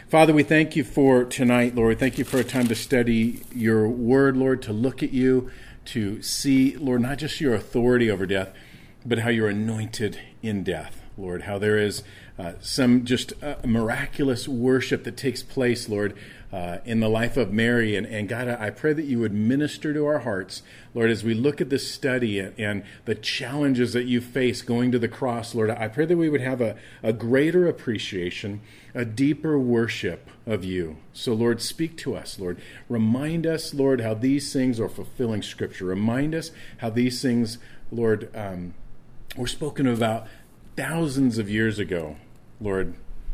Father, we thank you for tonight, Lord. Thank you for a time to study your word, Lord, to look at you, to see, Lord, not just your authority over death, but how you're anointed in death, Lord, how there is some just miraculous worship that takes place, Lord, in the life of Mary. And God, I pray that you would minister to our hearts, Lord, as we look at this study and the challenges that you face going to the cross, Lord. I pray that we would have a greater appreciation, a deeper worship of you. So, Lord, speak to us, Lord. Remind us, Lord, how these things are fulfilling Scripture. Remind us how these things, Lord, were spoken about thousands of years ago, Lord.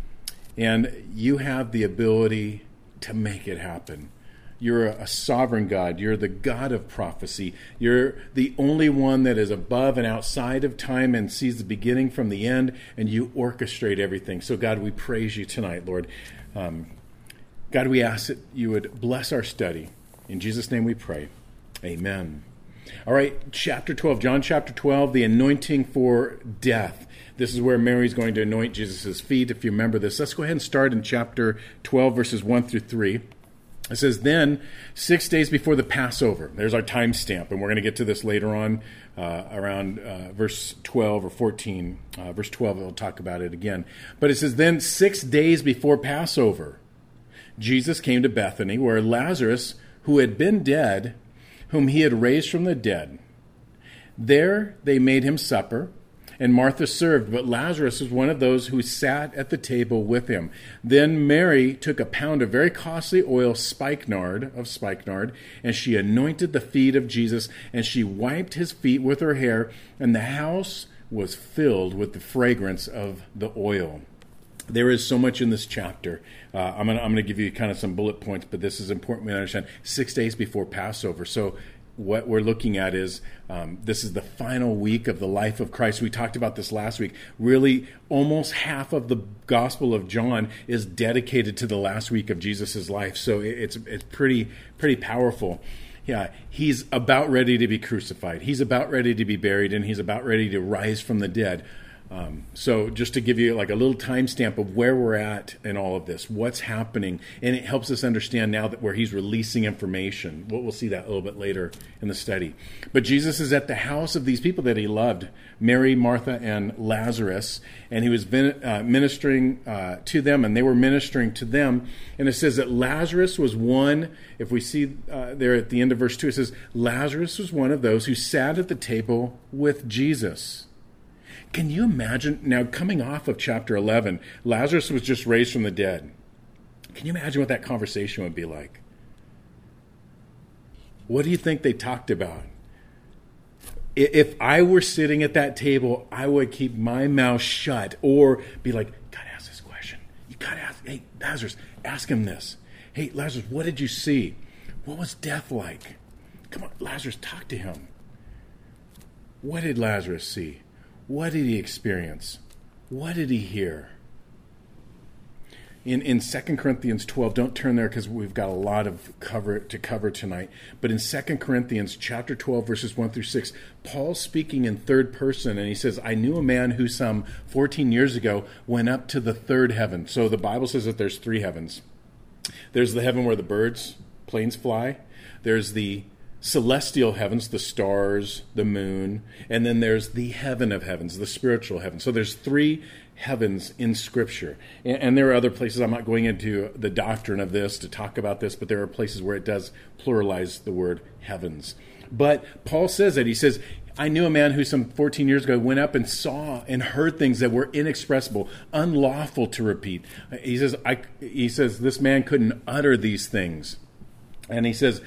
And you have the ability to make it happen. You're a sovereign God. You're the God of prophecy. You're the only one that is above and outside of time and sees the beginning from the end, and you orchestrate everything. So, God, we praise you tonight, Lord. God, we ask that you would bless our study. In Jesus' name we pray. Amen. All right, chapter 12, John chapter 12, the anointing for death. This is where Mary's going to anoint Jesus' feet, if you remember this. Let's go ahead and start in chapter 12, verses 1 through 3. It says, then 6 days before the Passover. There's our time stamp, and we're going to get to this later on around verse 12 or 14. Verse 12, we'll talk about it again. But it says, then 6 days before Passover, Jesus came to Bethany, where Lazarus, who had been dead, whom he had raised from the dead. There they made him supper, and Martha served, but Lazarus was one of those who sat at the table with him. Then Mary took a pound of very costly oil, spikenard, and she anointed the feet of Jesus, and she wiped his feet with her hair, and the house was filled with the fragrance of the oil. There is so much in this chapter. I'm going to give you kind of some bullet points, but this is important to understand. 6 days before Passover. So what we're looking at is this is the final week of the life of Christ. We talked about this last week. Really, almost half of the Gospel of John is dedicated to the last week of Jesus' life. So it's pretty powerful. Yeah, he's about ready to be crucified. He's about ready to be buried, and he's about ready to rise from the dead. So just to give you like a little timestamp of where we're at in all of this, what's happening, and it helps us understand now that where he's releasing information. We'll see that a little bit later in the study. But Jesus is at the house of these people that he loved, Mary, Martha, and Lazarus, and he was ministering to them, and they were ministering to them. And it says that Lazarus was one, if we see there at the end of verse 2, it says, Lazarus was one of those who sat at the table with Jesus. Can you imagine, now coming off of chapter 11, Lazarus was just raised from the dead. Can you imagine what that conversation would be like? What do you think they talked about? If I were sitting at that table, I would keep my mouth shut or be like, gotta ask this question. You gotta ask, hey, Lazarus, ask him this. Hey, Lazarus, what did you see? What was death like? Come on, Lazarus, talk to him. What did Lazarus see? What did he experience? What did he hear? In 2 Corinthians 12, don't turn there because we've got a lot of cover tonight. But in 2 Corinthians chapter 12, verses 1 through 6, Paul's speaking in third person, and he says, I knew a man who some 14 years ago went up to the third heaven. So the Bible says that there's three heavens. There's the heaven where the planes fly. There's the celestial heavens, the stars, the moon, and then there's the heaven of heavens, the spiritual heaven. So there's three heavens in Scripture. And there are other places, I'm not going into the doctrine of this to talk about this, but there are places where it does pluralize the word heavens. But Paul says that. He says, I knew a man who some 14 years ago went up and saw and heard things that were inexpressible, unlawful to repeat. He says this man couldn't utter these things. And he says,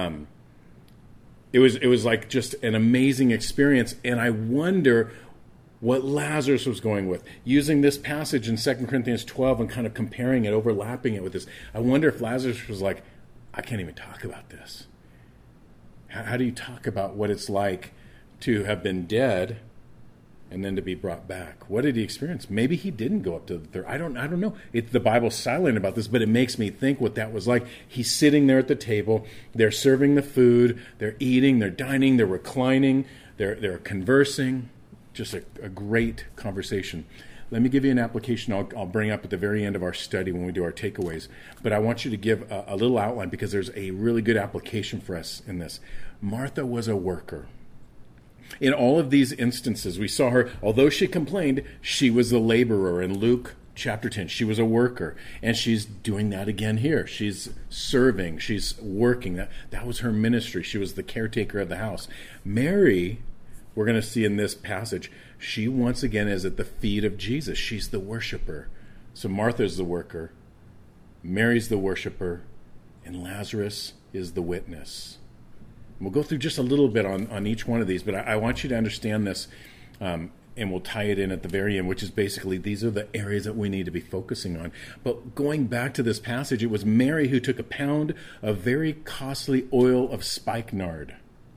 It was like just an amazing experience, and I wonder what Lazarus was going with. Using this passage in 2 Corinthians 12 and kind of comparing it, overlapping it with this, I wonder if Lazarus was like, I can't even talk about this. How do you talk about what it's like to have been dead and then to be brought back? What did he experience? Maybe he didn't go up to the third. I don't know. The Bible's silent about this, but it makes me think what that was like. He's sitting there at the table. They're serving the food. They're eating. They're dining. They're reclining. They're conversing. Just a great conversation. let me give you an application I'll bring up at the very end of our study when we do our takeaways. But I want you to give a little outline because there's a really good application for us in this. Martha was a worker. In all of these instances, we saw her, although she complained, she was the laborer. In Luke chapter 10, she was a worker. And she's doing that again here. She's serving. She's working. That was her ministry. She was the caretaker of the house. Mary, we're going to see in this passage, she once again is at the feet of Jesus. She's the worshiper. So Martha's the worker, Mary's the worshiper, and Lazarus is the witness. We'll go through just a little bit on each one of these, but I want you to understand this, and we'll tie it in at the very end, which is basically these are the areas that we need to be focusing on. But going back to this passage, it was Mary who took a pound of very costly oil of spikenard.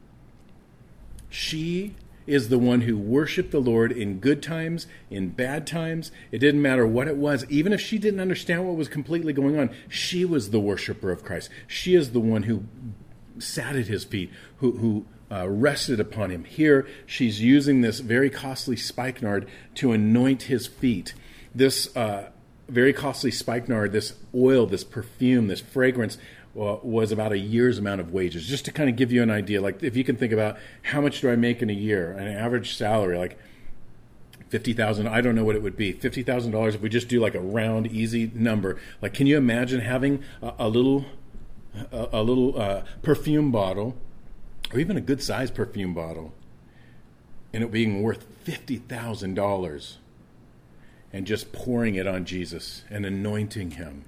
She is the one who worshiped the Lord in good times, in bad times. It didn't matter what it was. Even if she didn't understand what was completely going on, she was the worshiper of Christ. She is the one who sat at his feet, who rested upon him. Here, she's using this very costly spikenard to anoint his feet. This very costly spikenard, this oil, this perfume, this fragrance, was about a year's amount of wages. Just to kind of give you an idea, like if you can think about how much do I make in a year, an average salary, like $50,000, I don't know what it would be, $50,000 if we just do like a round, easy number. Like, can you imagine having a little perfume bottle, or even a good-sized perfume bottle, and it being worth $50,000, and just pouring it on Jesus and anointing him?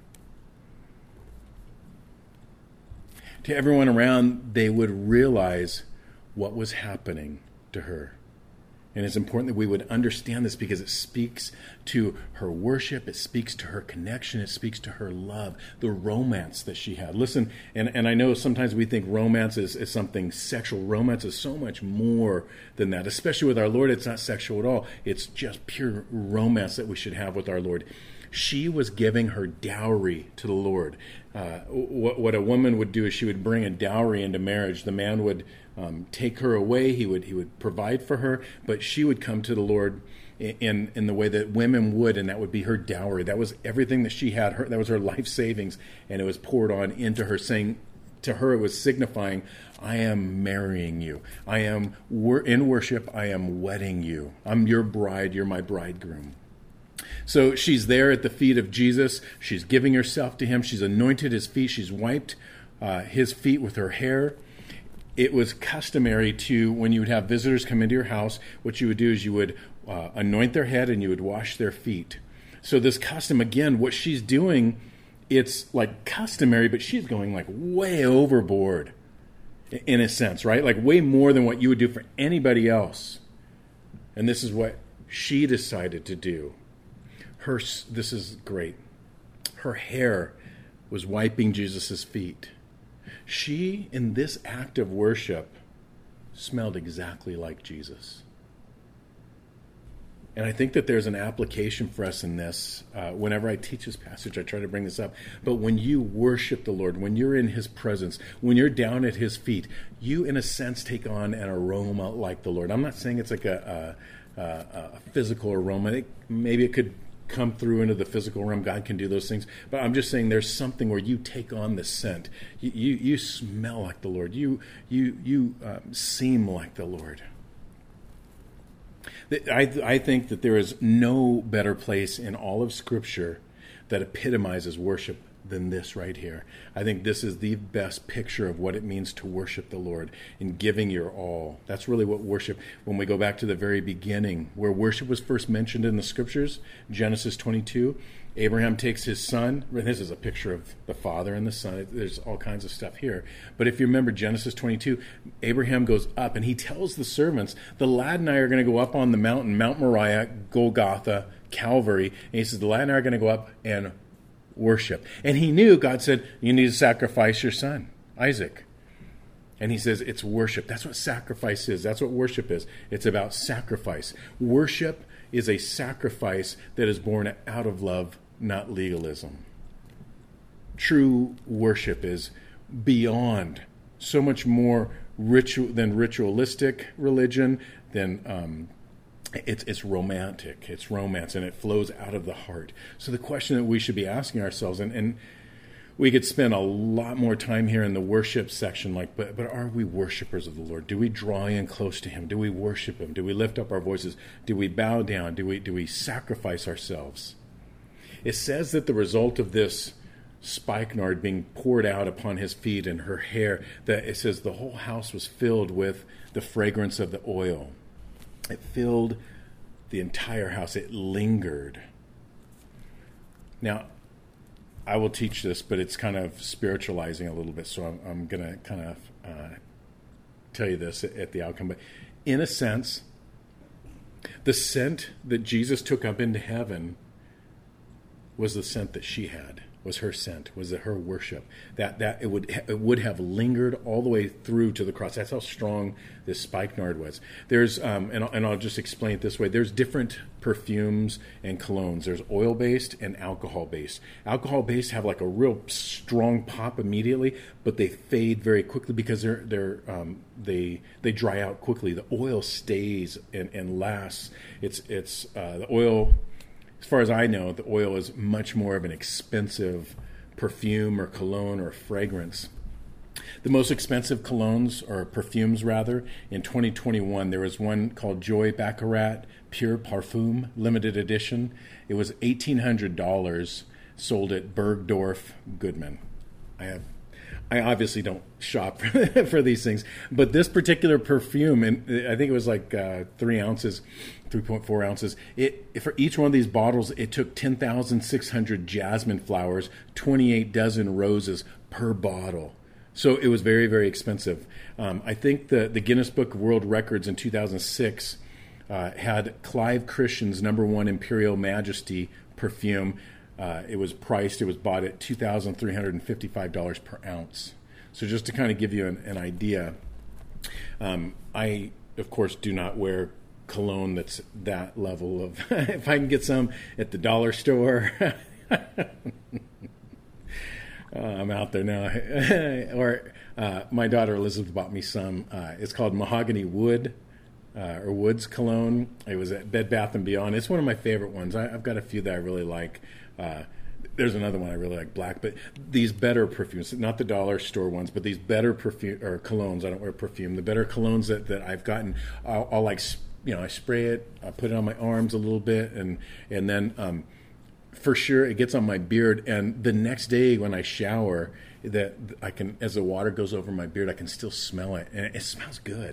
To everyone around, they would realize what was happening to her. And it's important that we would understand this because it speaks to her worship, it speaks to her connection, it speaks to her love, the romance that she had. Listen, and I know sometimes we think romance is something sexual. Romance is so much more than that. Especially with our Lord, it's not sexual at all. It's just pure romance that we should have with our Lord. She was giving her dowry to the Lord. What a woman would do is she would bring a dowry into marriage. The man would take her away. He would provide for her, but she would come to the Lord in the way that women would, and that would be her dowry. That was everything that she had. That was her life savings, and it was poured on into her, saying to her, it was signifying, I am marrying you. I am in worship. I am wedding you. I'm your bride. You're my bridegroom. So she's there at the feet of Jesus. She's giving herself to him. She's anointed his feet. She's wiped his feet with her hair. It was customary to, when you would have visitors come into your house, what you would do is you would anoint their head and you would wash their feet. So this custom, again, what she's doing, it's like customary, but she's going like way overboard in a sense, right? Like way more than what you would do for anybody else. And this is what she decided to do. This is great. Her hair was wiping Jesus' feet. She, in this act of worship, smelled exactly like Jesus. And I think that there's an application for us in this. Whenever I teach this passage, I try to bring this up. But when you worship the Lord, when you're in his presence, when you're down at his feet, you, in a sense, take on an aroma like the Lord. I'm not saying it's like a physical aroma. Maybe it could come through into the physical realm. God can do those things. But I'm just saying there's something where you take on the scent. You smell like the Lord. You seem like the Lord. I think that there is no better place in all of Scripture that epitomizes worship than this right here. I think this is the best picture of what it means to worship the Lord in giving your all. That's really what worship, when we go back to the very beginning, where worship was first mentioned in the Scriptures, Genesis 22, Abraham takes his son. This is a picture of the father and the son. There's all kinds of stuff here. But if you remember Genesis 22, Abraham goes up and he tells the servants, the lad and I are going to go up on the mountain, Mount Moriah, Golgotha, Calvary. And he says, the lad and I are going to go up and worship. And he knew, God said, you need to sacrifice your son, Isaac. And he says, it's worship. That's what sacrifice is. That's what worship is. It's about sacrifice. Worship is a sacrifice that is born out of love, not legalism. True worship is beyond, so much more than ritualistic religion, than it's romantic, it's romance, and it flows out of the heart. So the question that we should be asking ourselves, and we could spend a lot more time here in the worship section, but are we worshipers of the Lord? Do we draw in close to him? Do we worship him? Do we lift up our voices? Do we bow down? Do we sacrifice ourselves? It says that the result of this spikenard being poured out upon his feet and her hair, that it says the whole house was filled with the fragrance of the oil. It filled the entire house. It lingered. Now, I will teach this, but it's kind of spiritualizing a little bit, so I'm going to kind of tell you this at the outcome. But in a sense, the scent that Jesus took up into heaven was the scent that she had, was her scent, was her worship. That it would have lingered all the way through to the cross. That's how strong this spikenard was. There's and I'll just explain it this way. There's different perfumes and colognes. There's oil-based and alcohol-based. Alcohol-based have like a real strong pop immediately, but they fade very quickly because they dry out quickly. The oil stays and lasts. It's the oil. As far as I know, the oil is much more of an expensive perfume or cologne or fragrance. The most expensive colognes, or perfumes rather, in 2021, there was one called Joy Baccarat Pure Parfum Limited Edition. It was $1,800, sold at Bergdorf Goodman. I obviously don't shop for these things, but this particular perfume, and I think it was like 3 ounces, 3.4 ounces. For each one of these bottles, it took 10,600 jasmine flowers, 28 dozen roses per bottle. So it was very, very expensive. I think the Guinness Book of World Records in 2006 had Clive Christian's #1 Imperial Majesty perfume. It was bought at $2,355 per ounce. So just to kind of give you an idea, I, of course, do not wear cologne that's that level of, if I can get some at the dollar store, I'm out there now. Or my daughter Elizabeth bought me some. It's called Mahogany Wood. Or Woods cologne. It was at Bed Bath & Beyond. It's one of my favorite ones. I've got a few that I really like. There's another one I really like, black. But these better perfumes, not the dollar store ones, but these better perfume or colognes. I don't wear perfume. The better colognes that I've gotten, I'll like, I spray it. I put it on my arms a little bit, and then for sure it gets on my beard. And the next day when I shower, that I can, as the water goes over my beard, I can still smell it, and it smells good.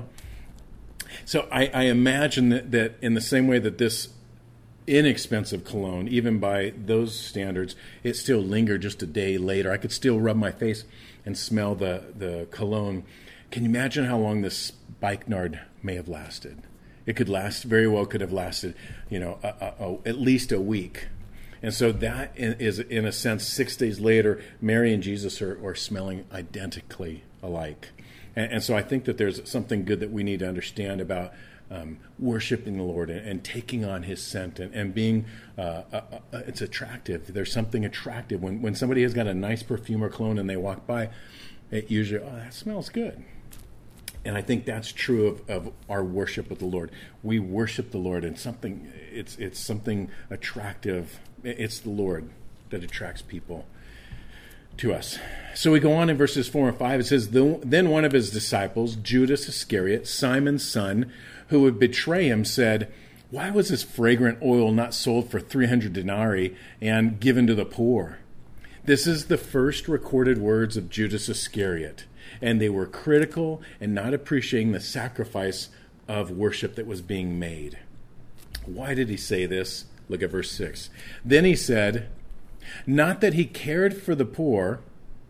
So I imagine that in the same way that this inexpensive cologne, even by those standards, it still lingered just a day later. I could still rub my face and smell the cologne. Can you imagine how long this spikenard may have lasted? It could have lasted, at least a week. And so that is, in a sense, 6 days later, Mary and Jesus are smelling identically alike. And so I think that there's something good that we need to understand about worshiping the Lord and taking on his scent and being, it's attractive. There's something attractive. When somebody has got a nice perfume or cologne and they walk by, it usually, that smells good. And I think that's true of our worship with the Lord. We worship the Lord, and it's something attractive. It's the Lord that attracts people to us. So we go on in verses 4 and 5. It says, Then one of his disciples, Judas Iscariot, Simon's son, who would betray him, said, Why was this fragrant oil not sold for 300 denarii and given to the poor? This is the first recorded words of Judas Iscariot, and they were critical and not appreciating the sacrifice of worship that was being made. Why did he say this? Look at verse 6. Then he said, Not that he cared for the poor,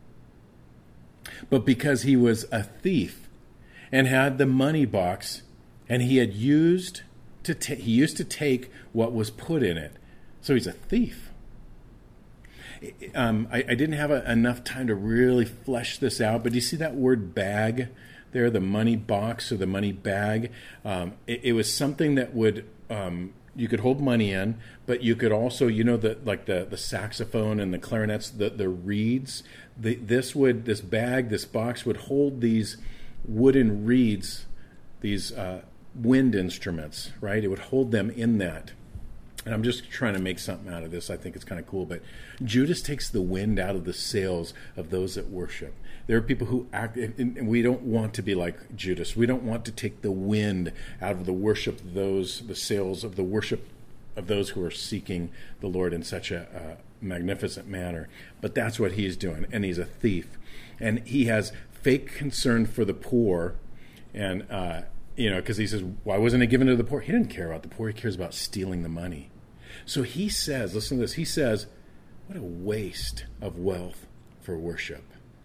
but because he was a thief and had the money box, and he used to take what was put in it. So he's a thief. I didn't have enough time to really flesh this out, but do you see that word bag there, the money box or the money bag? It was something that would... you could hold money in, but you could also, the saxophone and the clarinets, the reeds. This box would hold these wooden reeds, these wind instruments, right? It would hold them in that. And I'm just trying to make something out of this. I think it's kind of cool. But Judas takes the wind out of the sails of those that worship. There are people who act, and we don't want to be like Judas. We don't want to take the wind out of the worship of those, the sails of the worship of those who are seeking the Lord in such a magnificent manner. But that's what he's doing. And he's a thief. And he has fake concern for the poor. And, because he says, why wasn't it given to the poor? He didn't care about the poor. He cares about stealing the money. So he says, listen to this, he says, what a waste of wealth for worship.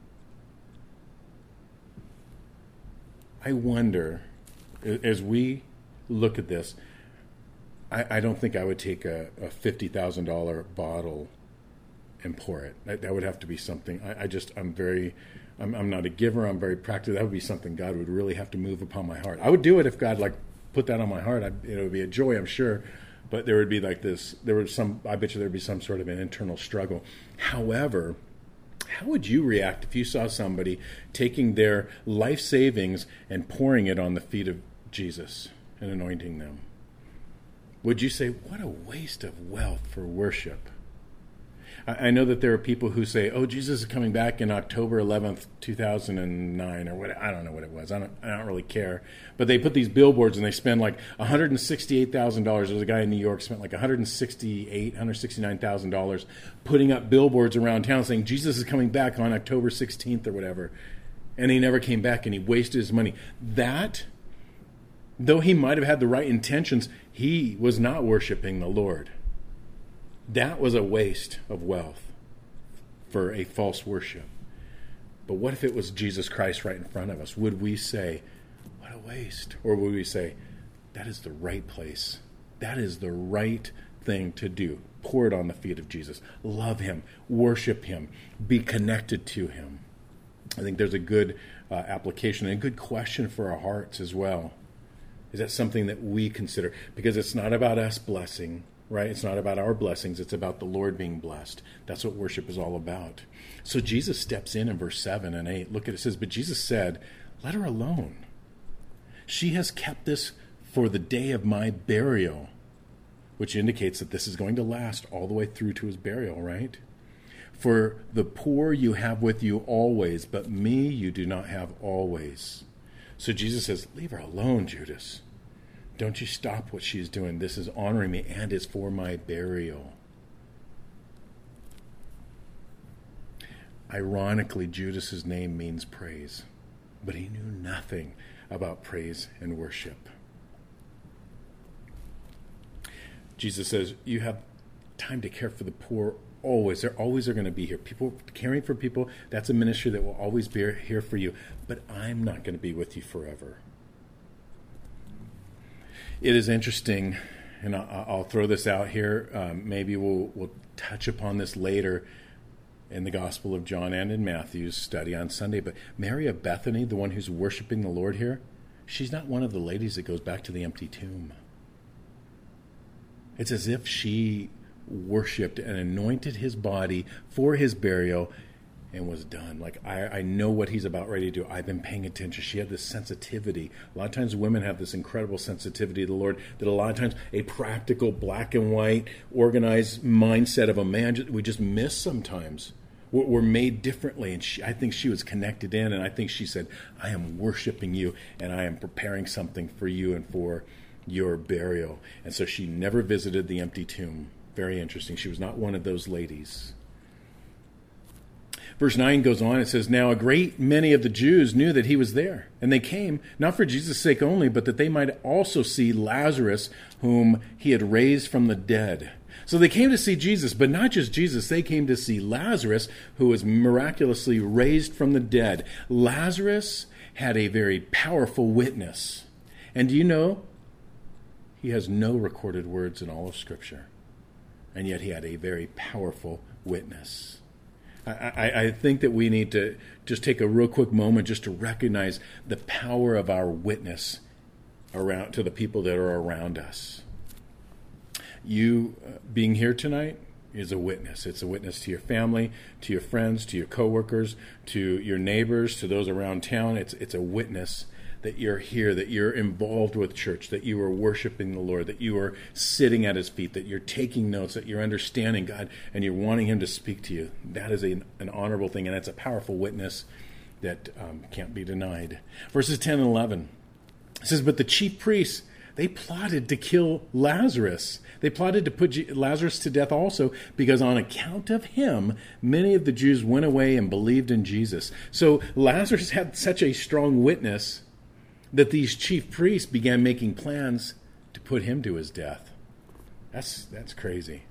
I wonder, as we look at this, I don't think I would take a $50,000 bottle and pour it. That would have to be something. I'm not a giver. I'm very practical. That would be something God would really have to move upon my heart. I would do it if God put that on my heart. It would be a joy, I'm sure. But there would be I bet you there'd be some sort of an internal struggle. However, how would you react if you saw somebody taking their life savings and pouring it on the feet of Jesus and anointing them? Would you say, what a waste of wealth for worship? I know that there are people who say, oh, Jesus is coming back in October 11th, 2009, or what. I don't know what it was. I don't really care. But they put these billboards and they spend like $168,000. There was a guy in New York spent like $169,000 putting up billboards around town saying Jesus is coming back on October 16th or whatever. And he never came back and he wasted his money. That, though he might have had the right intentions, he was not worshiping the Lord. That was a waste of wealth for a false worship. But what if it was Jesus Christ right in front of us? Would we say, what a waste? Or would we say, that is the right place. That is the right thing to do. Pour it on the feet of Jesus. Love him. Worship him. Be connected to him. I think there's a good application and a good question for our hearts as well. Is that something that we consider? Because it's not about us blessing. Right? It's not about our blessings. It's about the Lord being blessed. That's what worship is all about. So Jesus steps in verse 7 and 8. Look at it. It says, but Jesus said, let her alone. She has kept this for the day of my burial, which indicates that this is going to last all the way through to his burial, right? For the poor you have with you always, but me you do not have always. So Jesus says, leave her alone, Judas. Don't you stop what she's doing. This is honoring me and it's for my burial. Ironically, Judas's name means praise, but he knew nothing about praise and worship. Jesus says, you have time to care for the poor always. They're always are going to be here. People caring for people, that's a ministry that will always be here for you. But I'm not going to be with you forever. It is interesting, and I'll throw this out here. Maybe we'll touch upon this later in the Gospel of John and in Matthew's study on Sunday. But Mary of Bethany, the one who's worshiping the Lord here, she's not one of the ladies that goes back to the empty tomb. It's as if she worshipped and anointed his body for his burial and was done. Like, I know what he's about ready to do. I've been paying attention. She had this sensitivity. A lot of times women have this incredible sensitivity to the Lord that a lot of times a practical, black and white, organized mindset of a man, we just miss sometimes. We're made differently. And I think she was connected in, and I think she said, I am worshiping you, and I am preparing something for you and for your burial. And so she never visited the empty tomb. Very interesting. She was not one of those ladies. Verse 9 goes on, it says, now a great many of the Jews knew that he was there, and they came, not for Jesus' sake only, but that they might also see Lazarus, whom he had raised from the dead. So they came to see Jesus, but not just Jesus, they came to see Lazarus, who was miraculously raised from the dead. Lazarus had a very powerful witness. And do you know, he has no recorded words in all of Scripture, and yet he had a very powerful witness. I think that we need to just take a real quick moment just to recognize the power of our witness around to the people that are around us. You being here tonight is a witness. It's a witness to your family, to your friends, to your coworkers, to your neighbors, to those around town. It's a witness that you're here, that you're involved with church, that you are worshiping the Lord, that you are sitting at his feet, that you're taking notes, that you're understanding God, and you're wanting him to speak to you. That is an honorable thing, and that's a powerful witness that can't be denied. Verses 10 and 11. It says, but the chief priests, they plotted to kill Lazarus. They plotted to put Lazarus to death also, because on account of him, many of the Jews went away and believed in Jesus. So Lazarus had such a strong witness that these chief priests began making plans to put him to his death. That's crazy.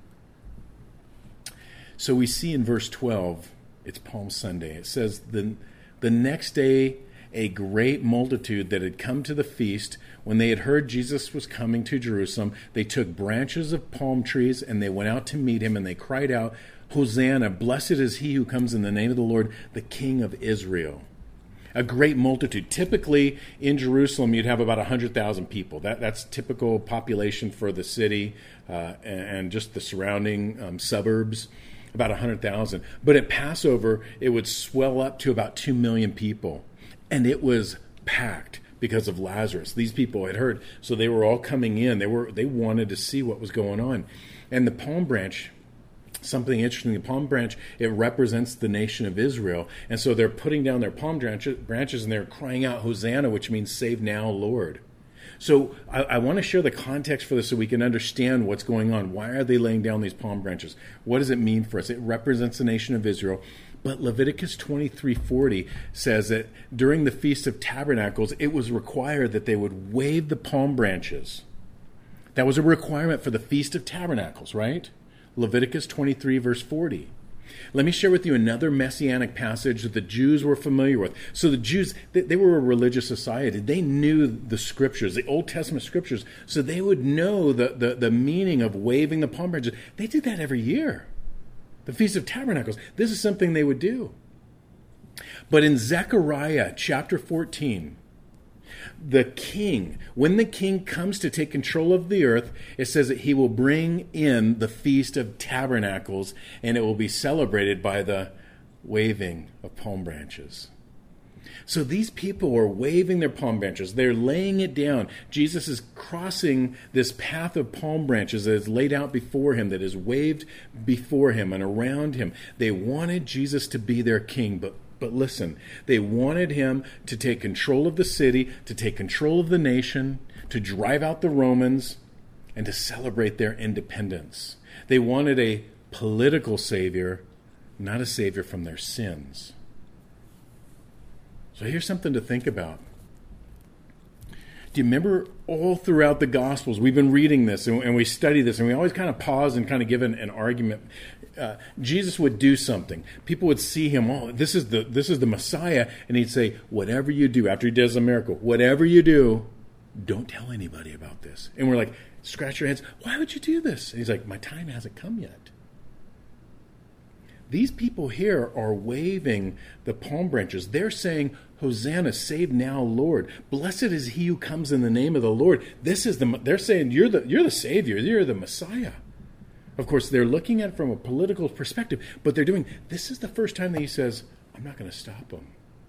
So we see in verse 12, it's Palm Sunday. It says, the next day, a great multitude that had come to the feast, when they had heard Jesus was coming to Jerusalem, they took branches of palm trees and they went out to meet him, and they cried out, Hosanna, blessed is he who comes in the name of the Lord, the King of Israel. A great multitude. Typically in Jerusalem, you'd have about 100,000 people. That's typical population for the city and just the surrounding suburbs, about 100,000. But at Passover, it would swell up to about 2 million people. And it was packed because of Lazarus. These people had heard, so they were all coming in. They wanted to see what was going on. And the palm branch, something interesting, the palm branch, it represents the nation of Israel. And so they're putting down their palm branches and they're crying out, Hosanna, which means save now, Lord. So I want to share the context for this so we can understand what's going on. Why are they laying down these palm branches? What does it mean for us? It represents the nation of Israel. But Leviticus 23:40 says that during the Feast of Tabernacles, it was required that they would wave the palm branches. That was a requirement for the Feast of Tabernacles, right? Leviticus 23, verse 40. Let me share with you another messianic passage that the Jews were familiar with. So the Jews, they were a religious society. They knew the scriptures, the Old Testament scriptures, so they would know the meaning of waving the palm branches. They did that every year. The Feast of Tabernacles. This is something they would do. But in Zechariah chapter 14, the king, when the king comes to take control of the earth, it says that he will bring in the Feast of Tabernacles, and it will be celebrated by the waving of palm branches. So these people are waving their palm branches. They're laying it down. Jesus is crossing this path of palm branches that is laid out before him, that is waved before him and around him. They wanted Jesus to be their king, but listen, they wanted him to take control of the city, to take control of the nation, to drive out the Romans, and to celebrate their independence. They wanted a political savior, not a savior from their sins. So here's something to think about. Do you remember all throughout the Gospels, we've been reading this and we study this, and we always kind of pause and kind of give an argument. Jesus would do something. People would see him, oh, this is the Messiah, and he'd say, whatever you do, after he does a miracle, whatever you do, don't tell anybody about this. And we're like, scratch your heads, why would you do this? And he's like, my time hasn't come yet. These people here are waving the palm branches. They're saying, Hosanna, save now, Lord. Blessed is he who comes in the name of the Lord. They're saying, you're the Savior. You're the Messiah. Of course, they're looking at it from a political perspective, but this is the first time that he says, I'm not going to stop them.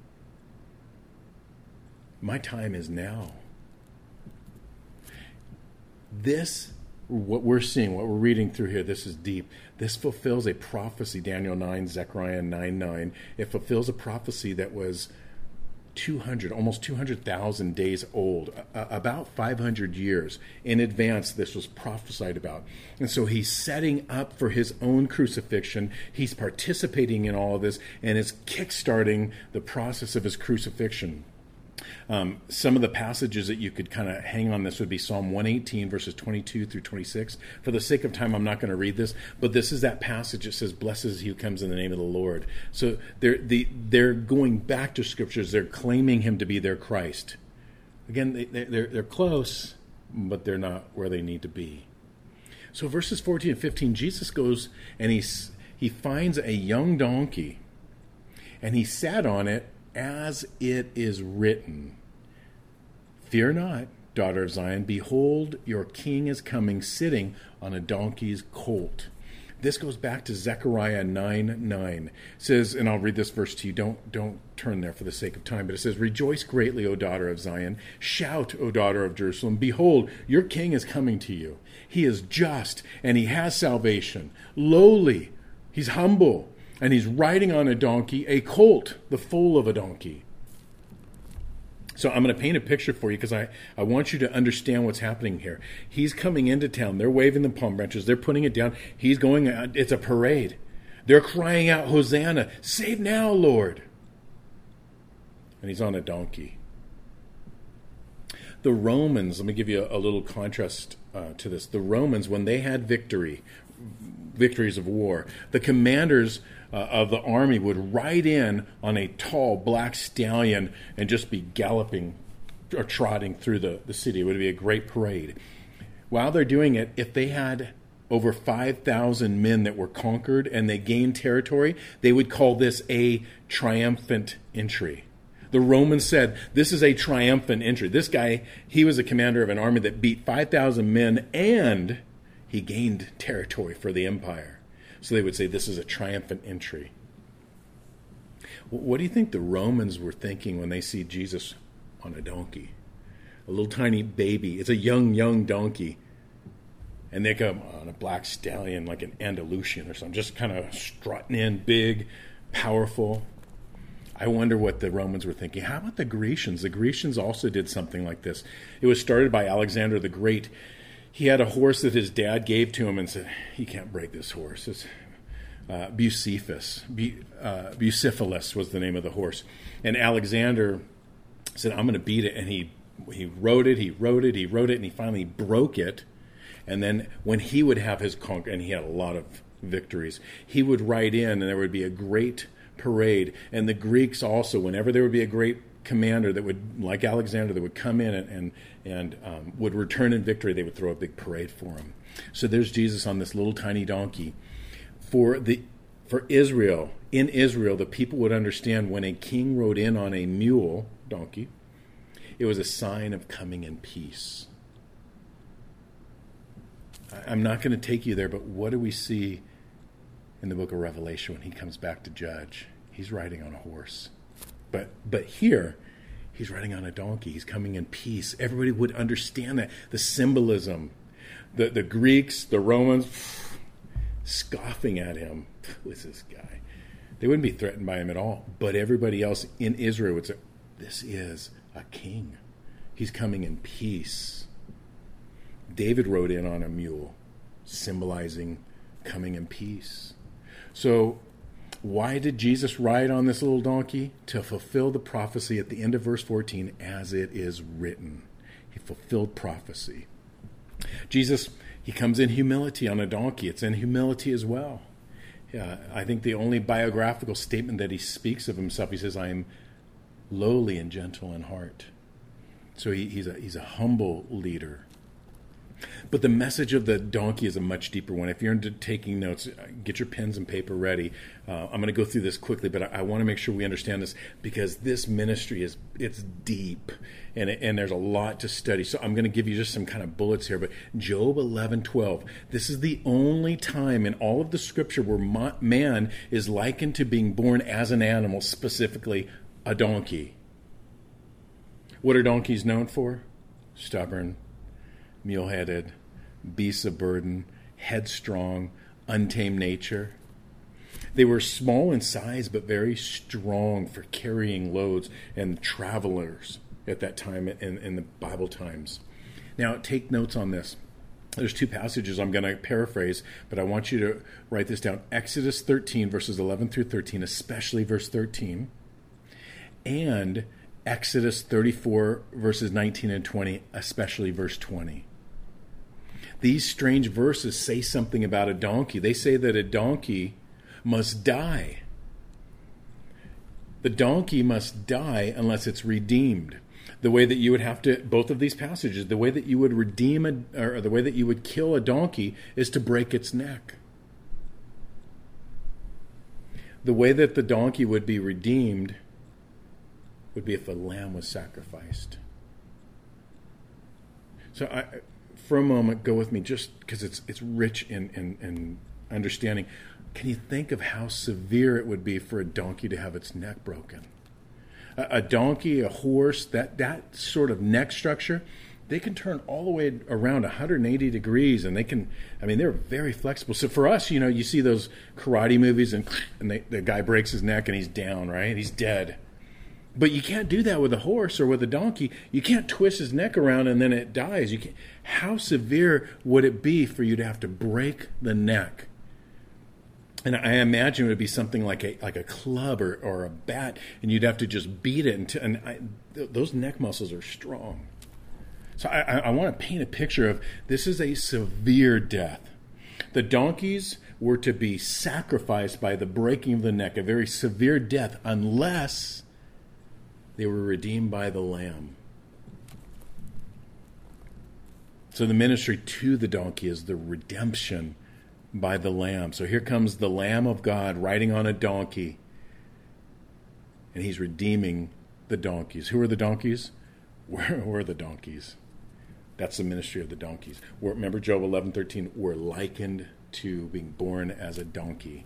My time is now. What we're seeing, what we're reading through here, this is deep. This fulfills a prophecy, Daniel 9, Zechariah 9:9. It fulfills a prophecy that was almost 200,000 days old, about 500 years in advance. This was prophesied about. And so he's setting up for his own crucifixion. He's participating in all of this and is kickstarting the process of his crucifixion. Some of the passages that you could kind of hang on this would be Psalm 118, verses 22 through 26. For the sake of time, I'm not going to read this, but this is that passage that says, blessed is he who comes in the name of the Lord. So they're going back to scriptures. They're claiming him to be their Christ. Again, they're close, but they're not where they need to be. So verses 14 and 15, Jesus goes and he finds a young donkey, and he sat on it, as it is written, fear not, daughter of Zion, behold, your king is coming, sitting on a donkey's colt. This goes back to Zechariah 9:9. It says, and I'll read this verse to you. Don't turn there for the sake of time, but it says, "Rejoice greatly, O daughter of Zion. Shout, O daughter of Jerusalem. Behold, your king is coming to you. He is just, and he has salvation. Lowly, he's humble, and he's riding on a donkey, a colt, the foal of a donkey." So I'm going to paint a picture for you because I want you to understand what's happening here. He's coming into town. They're waving the palm branches. They're putting it down. He's going out. It's a parade. They're crying out, "Hosanna, save now, Lord." And he's on a donkey. The Romans, let me give you a little contrast to this. The Romans, when they had victories of war, the commanders of the army would ride in on a tall black stallion and just be galloping or trotting through the city. It would be a great parade. While they're doing it, if they had over 5,000 men that were conquered and they gained territory, they would call this a triumphant entry. The Romans said, this is a triumphant entry. This guy, he was a commander of an army that beat 5,000 men and he gained territory for the empire. So they would say this is a triumphant entry. What do you think the Romans were thinking when they see Jesus on a donkey? A little tiny baby. It's a young donkey. And they come on a black stallion like an Andalusian or something, just kind of strutting in, big, powerful. I wonder what the Romans were thinking. How about the Grecians? The Grecians also did something like this. It was started by Alexander the Great. He had a horse that his dad gave to him and said, "You can't break this horse." It's Bucephalus. Bucephalus was the name of the horse. And Alexander said, "I'm going to beat it." And he rode it, and he finally broke it. And then when he would have his conquer, and he had a lot of victories, he would ride in, and there would be a great parade. And the Greeks also, whenever there would be a great commander that would, like Alexander, that would come in and would return in victory, they would throw a big parade for him. So there's Jesus on this little tiny donkey. For Israel, in Israel, the people would understand when a king rode in on a mule, donkey, it was a sign of coming in peace. I'm not going to take you there, but what do we see in the book of Revelation when he comes back to judge? He's riding on a horse. But here, he's riding on a donkey. He's coming in peace. Everybody would understand that. The symbolism. The Greeks, the Romans, scoffing at him. Who is this guy? They wouldn't be threatened by him at all. But everybody else in Israel would say, this is a king. He's coming in peace. David rode in on a mule, symbolizing coming in peace. So why did Jesus ride on this little donkey? To fulfill the prophecy at the end of verse 14, as it is written. He fulfilled prophecy. Jesus, he comes in humility on a donkey. It's in humility as well. I think the only biographical statement that he speaks of himself, he says, "I am lowly and gentle in heart." So he's a humble leader. But the message of the donkey is a much deeper one. If you're into taking notes, get your pens and paper ready. I'm going to go through this quickly, but I want to make sure we understand this because this ministry it's deep and there's a lot to study. So I'm going to give you just some kind of bullets here. But Job 11:12. This is the only time in all of the Scripture where man is likened to being born as an animal, specifically a donkey. What are donkeys known for? Stubborn, mule-headed, beasts of burden, headstrong, untamed nature. They were small in size but very strong for carrying loads and travelers at that time in the Bible times. Now, take notes on this. There's two passages I'm going to paraphrase, but I want you to write this down. Exodus 13, verses 11 through 13, especially verse 13, and Exodus 34, verses 19 and 20, especially verse 20. These strange verses say something about a donkey. They say that a donkey must die. The donkey must die unless it's redeemed. The way that you would have to, both of these passages, the way that you would redeem or the way that you would kill a donkey is to break its neck. The way that the donkey would be redeemed would be if a lamb was sacrificed. So for a moment, go with me, just because it's rich in understanding. Can you think of how severe it would be for a donkey to have its neck broken? A donkey, a horse, that sort of neck structure, they can turn all the way around 180 degrees, and they're very flexible. So for us, you see those karate movies, and the guy breaks his neck and he's down, right? He's dead. But you can't do that with a horse or with a donkey. You can't twist his neck around and then it dies. How severe would it be for you to have to break the neck? And I imagine it would be something like a club or a bat, and you'd have to just beat it. Those neck muscles are strong. So I want to paint a picture of this is a severe death. The donkeys were to be sacrificed by the breaking of the neck, a very severe death, unless they were redeemed by the Lamb. So the ministry to the donkey is the redemption by the Lamb. So here comes the Lamb of God riding on a donkey, and he's redeeming the donkeys. Who are the donkeys? We're the donkeys. That's the ministry of the donkeys. Remember Job 11:13, we're likened to being born as a donkey.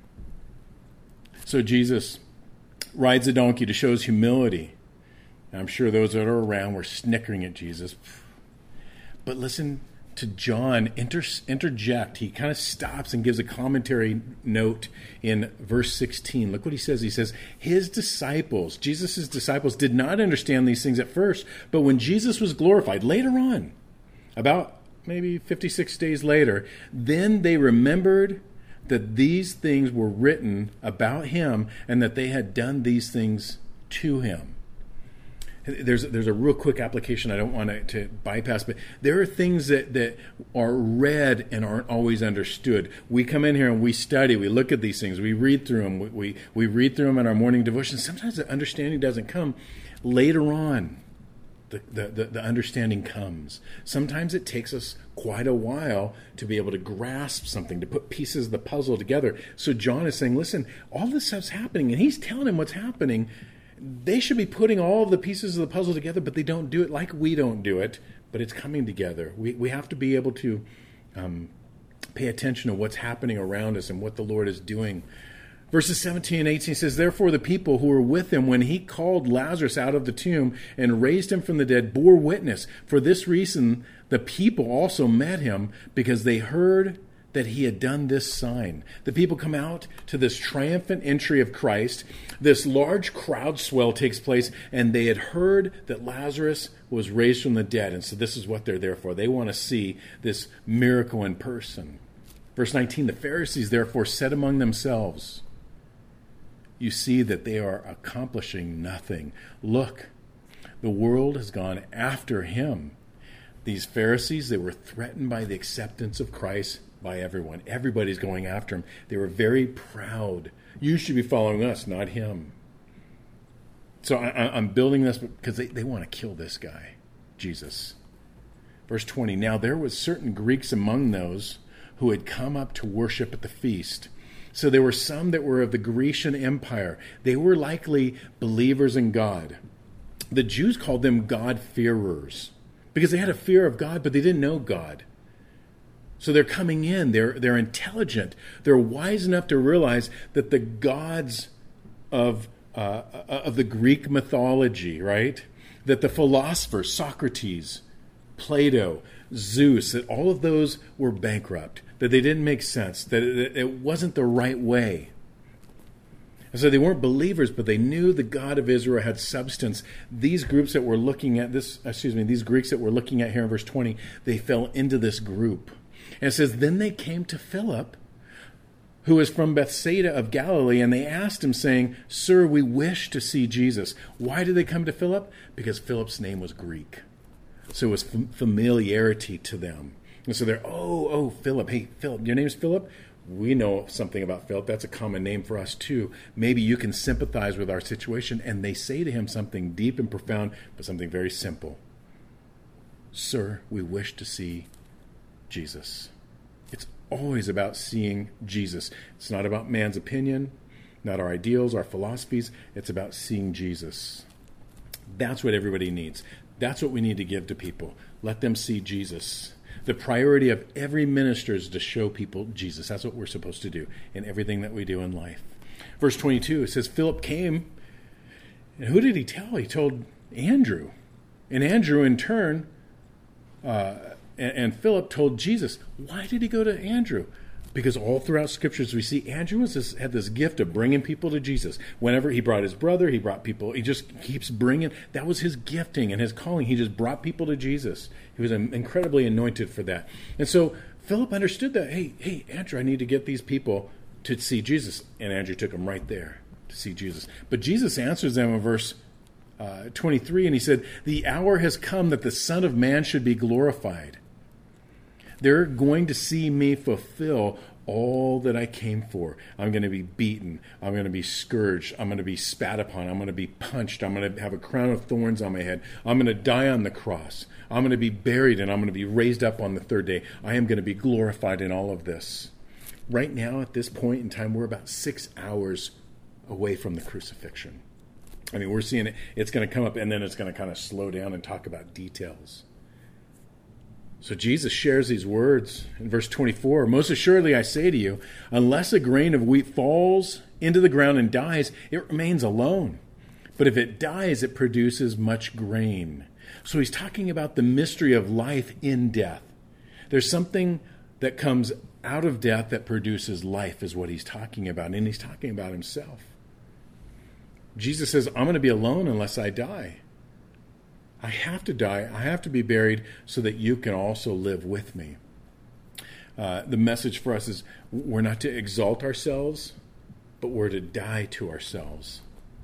So Jesus rides a donkey to show his humility. And I'm sure those that are around were snickering at Jesus. But listen to John interject. He kind of stops and gives a commentary note in verse 16. Look what he says. He says, his disciples, Jesus' disciples, did not understand these things at first, but when Jesus was glorified, later on, about maybe 56 days later, then they remembered that these things were written about him and that they had done these things to him. There's a real quick application I don't want to bypass, but there are things that are read and aren't always understood. We come in here and we study, we look at these things, we read through them, we read through them in our morning devotion. Sometimes the understanding doesn't come. Later on, the understanding comes. Sometimes it takes us quite a while to be able to grasp something, to put pieces of the puzzle together. So John is saying, listen, all this stuff's happening, and he's telling him what's happening. They should be putting all of the pieces of the puzzle together, but they don't do it like we don't do it, but it's coming together. We have to be able to pay attention to what's happening around us and what the Lord is doing. Verses 17 and 18 says, therefore the people who were with him when he called Lazarus out of the tomb and raised him from the dead bore witness. For this reason, the people also met him, because they heard that he had done this sign. The people come out to this triumphant entry of Christ. This large crowd swell takes place, and they had heard that Lazarus was raised from the dead. And so this is what they're there for. They want to see this miracle in person. Verse 19, the Pharisees therefore said among themselves, you see that they are accomplishing nothing. Look, the world has gone after him. These Pharisees, they were threatened by the acceptance of Christ by everyone. Everybody's going after him. They were very proud. You should be following us, not him. So I'm building this because they want to kill this guy, Jesus. Verse 20, now there was certain Greeks among those who had come up to worship at the feast. So there were some that were of the Grecian Empire. They were likely believers in God. The Jews called them God-fearers because they had a fear of God, but they didn't know God. So they're coming in, they're intelligent, they're wise enough to realize that the gods of the Greek mythology, right? That the philosophers, Socrates, Plato, Zeus, that all of those were bankrupt, that they didn't make sense, that it wasn't the right way. And so they weren't believers, but they knew the God of Israel had substance. These groups that we're looking at, these Greeks that we're looking at here in verse 20, they fell into this group. And it says, then they came to Philip, who was from Bethsaida of Galilee, and they asked him, saying, sir, we wish to see Jesus. Why did they come to Philip? Because Philip's name was Greek. So it was familiarity to them. And so they're, Philip. Hey, Philip, your name's Philip? We know something about Philip. That's a common name for us too. Maybe you can sympathize with our situation. And they say to him something deep and profound, but something very simple. Sir, we wish to see Jesus. It's always about seeing Jesus. It's not about man's opinion, not our ideals, our philosophies. It's about seeing Jesus. That's what everybody needs. That's what we need to give to people. Let them see Jesus. The priority of every minister is to show people Jesus. That's what we're supposed to do in everything that we do in life. Verse 22, it says, Philip came, and who did he tell? He told Andrew. And Andrew, in turn, and Philip told Jesus. Why did he go to Andrew? Because all throughout Scriptures we see Andrew had this gift of bringing people to Jesus. Whenever he brought his brother, he brought people. He just keeps bringing. That was his gifting and his calling. He just brought people to Jesus. He was incredibly anointed for that. And so Philip understood that. Hey, Andrew, I need to get these people to see Jesus. And Andrew took them right there to see Jesus. But Jesus answers them in verse 23, and he said, the hour has come that the Son of Man should be glorified. They're going to see me fulfill all that I came for. I'm going to be beaten. I'm going to be scourged. I'm going to be spat upon. I'm going to be punched. I'm going to have a crown of thorns on my head. I'm going to die on the cross. I'm going to be buried, and I'm going to be raised up on the third day. I am going to be glorified in all of this. Right now, at this point in time, we're about 6 hours away from the crucifixion. I mean, we're seeing it. It's going to come up, and then it's going to kind of slow down and talk about details. So Jesus shares these words in verse 24. Most assuredly I say to you, unless a grain of wheat falls into the ground and dies, it remains alone. But if it dies, it produces much grain. So he's talking about the mystery of life in death. There's something that comes out of death that produces life is what he's talking about. And he's talking about himself. Jesus says, I'm going to be alone unless I die. I have to die. I have to be buried so that you can also live with me. The message for us is we're not to exalt ourselves, but we're to die to ourselves.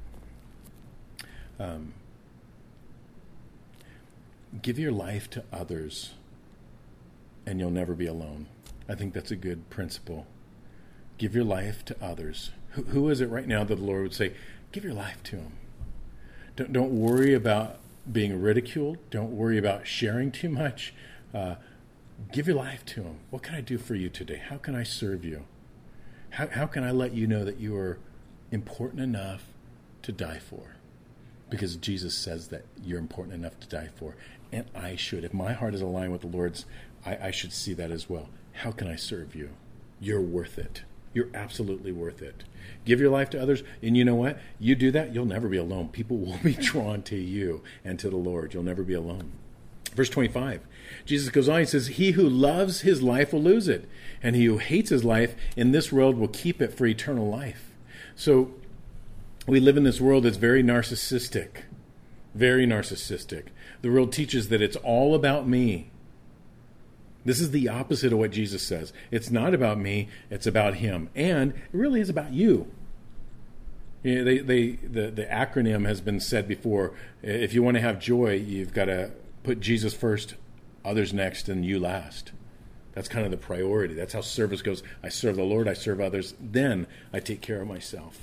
Give your life to others, and you'll never be alone. I think that's a good principle. Give your life to others. Who is it right now that the Lord would say, give your life to them? Don't worry about being ridiculed. Don't worry about sharing too much. Give your life to him. What can I do for you today? How can I serve you? How can I let you know that you are important enough to die for? Because Jesus says that you're important enough to die for. And I should. If my heart is aligned with the Lord's, I should see that as well. How can I serve you? You're worth it. You're absolutely worth it. Give your life to others, and you know what? You do that, you'll never be alone. People will be drawn to you and to the Lord. You'll never be alone. Verse 25, Jesus goes on, he says, he who loves his life will lose it, and he who hates his life in this world will keep it for eternal life. So we live in this world that's very narcissistic. Very narcissistic. The world teaches that it's all about me. This is the opposite of what Jesus says. It's not about me, it's about him. And it really is about you. You know, the acronym has been said before. If you want to have joy, you've got to put Jesus first, others next, and you last. That's kind of the priority. That's how service goes. I serve the Lord, I serve others, then I take care of myself.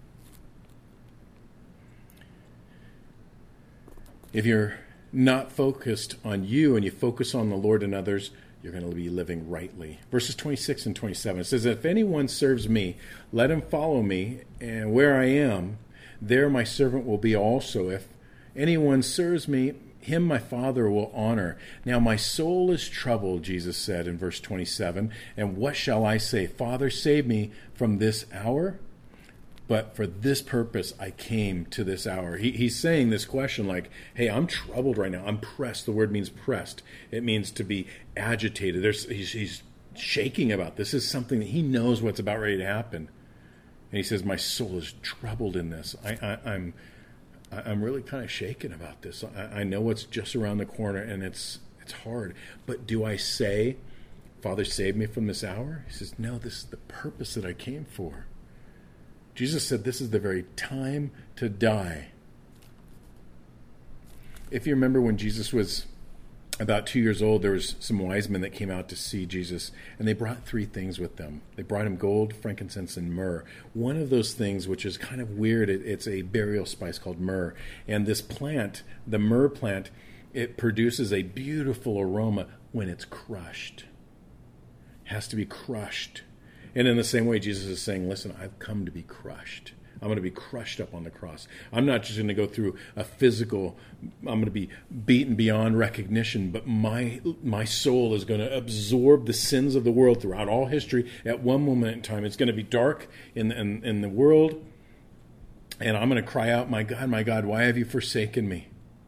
If you're not focused on you and you focus on the Lord and others, you're going to be living rightly. Verses 26 and 27, it says, if anyone serves me, let him follow me, and where I am, there my servant will be also. If anyone serves me, him my Father will honor. Now my soul is troubled, Jesus said in verse 27, and what shall I say? Father, save me from this hour? But for this purpose, I came to this hour. He's saying this question like, hey, I'm troubled right now. I'm pressed. The word means pressed. It means to be agitated. He's shaking about this. This is something that he knows what's about ready to happen. And he says, my soul is troubled in this. I'm really kind of shaken about this. I know what's just around the corner, and it's hard. But do I say, Father, save me from this hour? He says, no, this is the purpose that I came for. Jesus said this is the very time to die. If you remember when Jesus was about 2 years old, there was some wise men that came out to see Jesus, and they brought 3 things with them. They brought him gold, frankincense, and myrrh. One of those things, which is kind of weird, it's a burial spice called myrrh. And this plant, the myrrh plant, it produces a beautiful aroma when it's crushed. It has to be crushed. And in the same way, Jesus is saying, listen, I've come to be crushed. I'm going to be crushed up on the cross. I'm not just going to go through a physical, I'm going to be beaten beyond recognition, but my soul is going to absorb the sins of the world throughout all history at one moment in time. It's going to be dark in the world, and I'm going to cry out, my God, why have you forsaken me?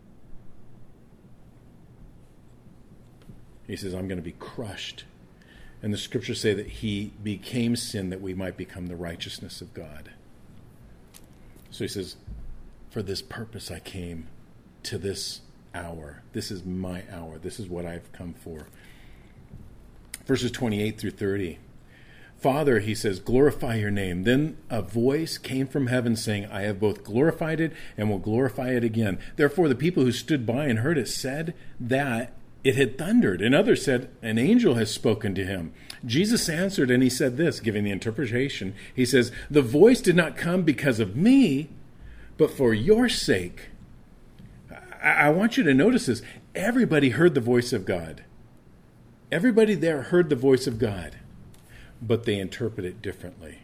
He says, I'm going to be crushed. And the scriptures say that he became sin that we might become the righteousness of God. So he says, for this purpose I came to this hour. This is my hour. This is what I've come for. Verses 28 through 30. Father, he says, glorify your name. Then a voice came from heaven saying, I have both glorified it and will glorify it again. Therefore the people who stood by and heard it said that it had thundered. And others said, an angel has spoken to him. Jesus answered and he said this, giving the interpretation. He says, the voice did not come because of me, but for your sake. I want you to notice this. Everybody heard the voice of God. Everybody there heard the voice of God, but they interpret it differently.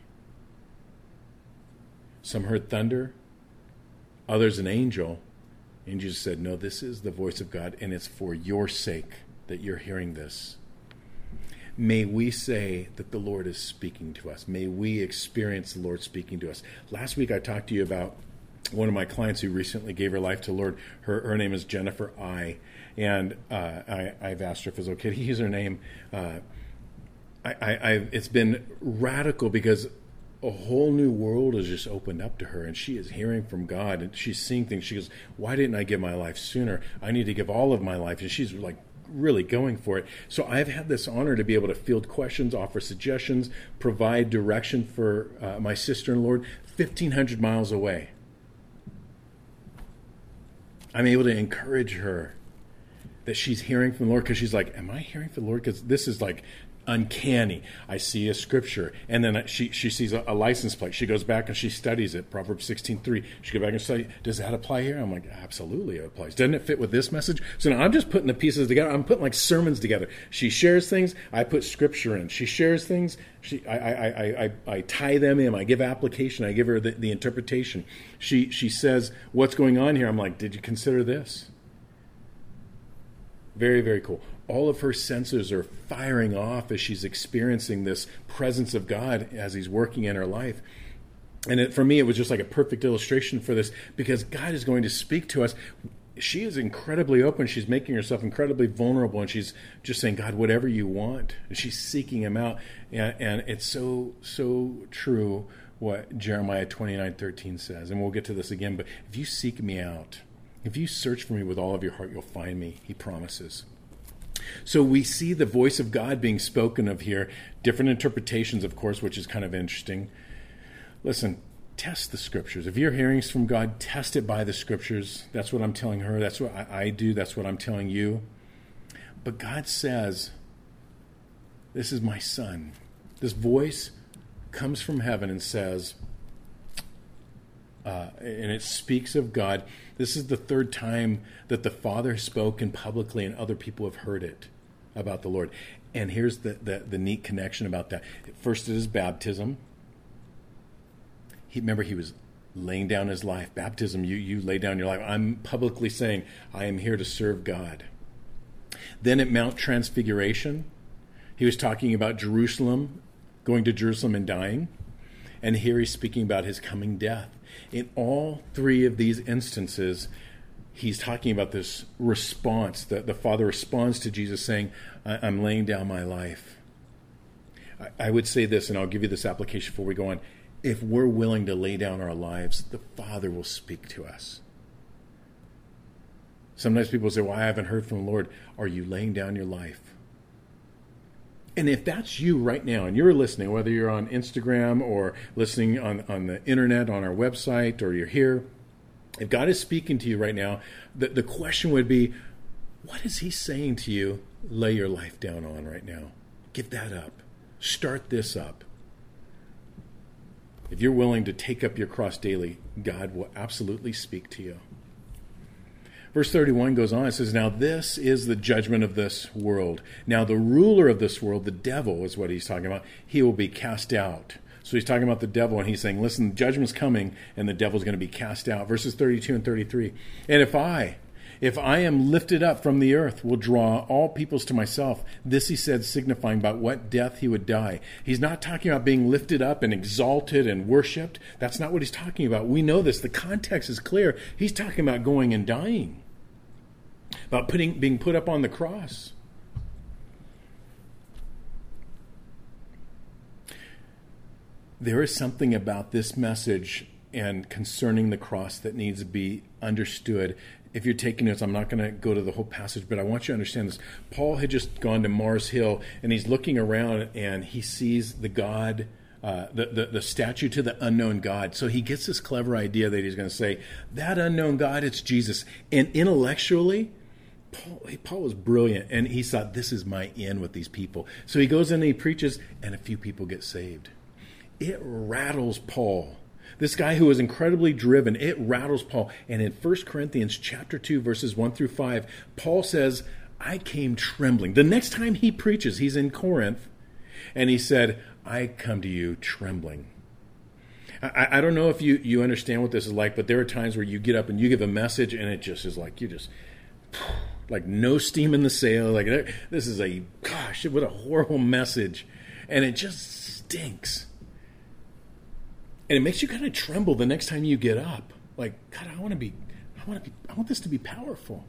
Some heard thunder, others an angel. And Jesus said, no, this is the voice of God, and it's for your sake that you're hearing this. May we say that the Lord is speaking to us. May we experience the Lord speaking to us. Last week I talked to you about one of my clients who recently gave her life to the Lord. Her name is Jennifer I. And I've asked her if it's okay to use her name. It's been radical because a whole new world has just opened up to her, and she is hearing from God, and she's seeing things. She goes, why didn't I give my life sooner? I need to give all of my life. And she's like really going for it. So I've had this honor to be able to field questions, offer suggestions, provide direction for my sister in the Lord 1,500 miles away. I'm able to encourage her that she's hearing from the Lord, because she's like, am I hearing from the Lord? Because this is like uncanny. I see a scripture, and then she sees a license plate. She goes back and she studies it, Proverbs 16:3. She goes back and study, does that apply here? I'm like, absolutely it applies. Doesn't it fit with this message? So now I'm just putting the pieces together. I'm putting like sermons together. She shares things, I put scripture in. She shares things, I tie them in. I give application. I give her the interpretation. She says, what's going on here? I'm like, did you consider this? Very, very cool. All of her senses are firing off as she's experiencing this presence of God as he's working in her life. And for me, it was just like a perfect illustration for this, because God is going to speak to us. She is incredibly open. She's making herself incredibly vulnerable, and she's just saying, God, whatever you want. And she's seeking him out. And it's so, so true what Jeremiah 29:13 says. And we'll get to this again, but if you seek me out, if you search for me with all of your heart, you'll find me, he promises. So we see the voice of God being spoken of here. Different interpretations, of course, which is kind of interesting. Listen, test the scriptures. If you're hearing from God, test it by the scriptures. That's what I'm telling her. That's what I do. That's what I'm telling you. But God says, this is my son. This voice comes from heaven and says, and it speaks of God. This is the third time that the Father has spoken publicly and other people have heard it about the Lord. And here's the neat connection about that. First, it is baptism. Remember, he was laying down his life. Baptism, you lay down your life. I'm publicly saying, I am here to serve God. Then at Mount Transfiguration, he was talking about Jerusalem, going to Jerusalem and dying. And here he's speaking about his coming death. In all three of these instances, he's talking about this response. The Father responds to Jesus saying, I'm laying down my life. I would say this, and I'll give you this application before we go on. If we're willing to lay down our lives, the Father will speak to us. Sometimes people say, well, I haven't heard from the Lord. Are you laying down your life? And if that's you right now, and you're listening, whether you're on Instagram or listening on the internet, on our website, or you're here, if God is speaking to you right now, the question would be, what is he saying to you? Lay your life down on right now. Give that up. Start this up. If you're willing to take up your cross daily, God will absolutely speak to you. Verse 31 goes on, it says, now this is the judgment of this world. Now the ruler of this world, the devil is what he's talking about, he will be cast out. So he's talking about the devil, and he's saying, listen, judgment's coming, and the devil's going to be cast out. Verses 32 and 33. And if I am lifted up from the earth, will draw all peoples to myself. This he said, signifying by what death he would die. He's not talking about being lifted up and exalted and worshipped. That's not what he's talking about. We know this. The context is clear. He's talking about going and dying, about being put up on the cross. There is something about this message and concerning the cross that needs to be understood. If you're taking notes, I'm not going to go to the whole passage, but I want you to understand this. Paul had just gone to Mars Hill, and he's looking around, and he sees the God, the statue to the unknown God. So he gets this clever idea that he's going to say, that unknown God, it's Jesus. And intellectually, Paul was brilliant, and he thought, this is my in with these people. So he goes in and he preaches, and a few people get saved. It rattles Paul. This guy who is incredibly driven, it rattles Paul. And in 1 Corinthians chapter 2, verses 1 through 5, Paul says, I came trembling. The next time he preaches, he's in Corinth, and he said, I come to you trembling. I don't know if you understand what this is like, but there are times where you get up and you give a message, and it just is like, like no steam in the sail. Like, this is gosh, what a horrible message. And it just stinks. And it makes you kind of tremble the next time you get up. Like, God, I want this to be powerful.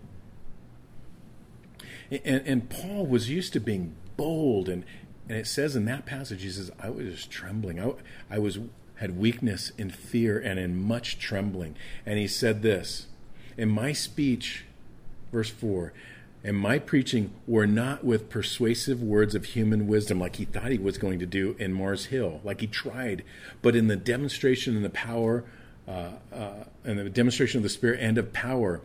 And Paul was used to being bold, and it says in that passage, he says, I was just trembling. I had weakness in fear and in much trembling. And he said this, in my speech, verse 4, and my preaching were not with persuasive words of human wisdom, like he thought he was going to do in Mars Hill, like he tried, but in the demonstration and the power, and the demonstration of the Spirit and of power.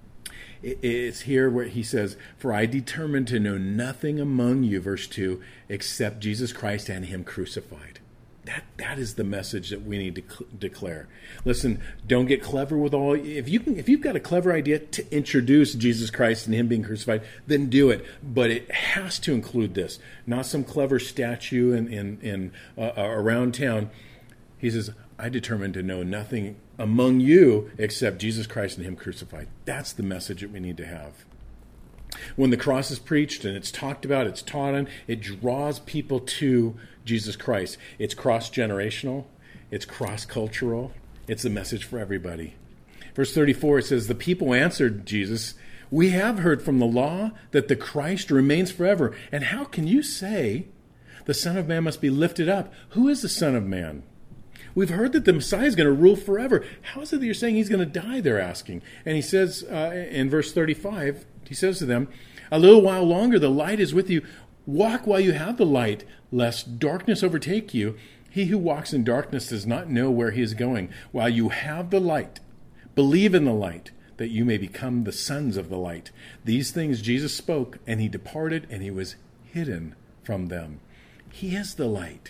It's here where he says, for I determined to know nothing among you, verse 2, except Jesus Christ and him crucified. That is the message that we need to declare. Listen, don't get clever with all. If you've got a clever idea to introduce Jesus Christ and him being crucified, then do it. But it has to include this, not some clever statue in around town. He says, I determined to know nothing among you except Jesus Christ and him crucified. That's the message that we need to have. When the cross is preached and it's talked about, it's taught on, it draws people to Jesus Christ. It's cross-generational. It's cross-cultural. It's a message for everybody. Verse 34, it says, the people answered Jesus, we have heard from the law that the Christ remains forever. And how can you say the Son of Man must be lifted up? Who is the Son of Man? We've heard that the Messiah is going to rule forever. How is it that you're saying he's going to die, they're asking. And he says in verse 35, he says to them, a little while longer the light is with you. Walk while you have the light, lest darkness overtake you. He who walks in darkness does not know where he is going. While you have the light, believe in the light, that you may become the sons of the light. These things Jesus spoke, and he departed, and he was hidden from them. He is the light.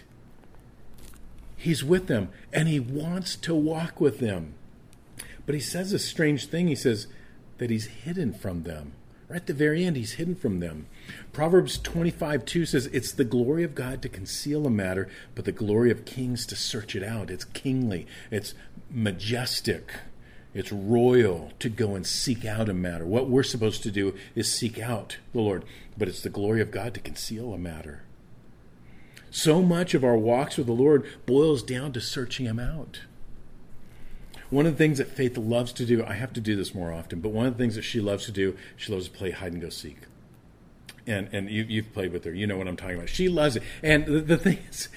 He's with them, and he wants to walk with them. But he says a strange thing. He says that he's hidden from them. Right at the very end, he's hidden from them. Proverbs 25:2 says, it's the glory of God to conceal a matter, but the glory of kings to search it out. It's kingly. It's majestic. It's royal to go and seek out a matter. What we're supposed to do is seek out the Lord, but it's the glory of God to conceal a matter. So much of our walks with the Lord boils down to searching him out. One of the things that Faith loves to do, I have to do this more often, but one of the things that she loves to do, she loves to play hide and go seek. And you've played with her. You know what I'm talking about. She loves it. And the thing is,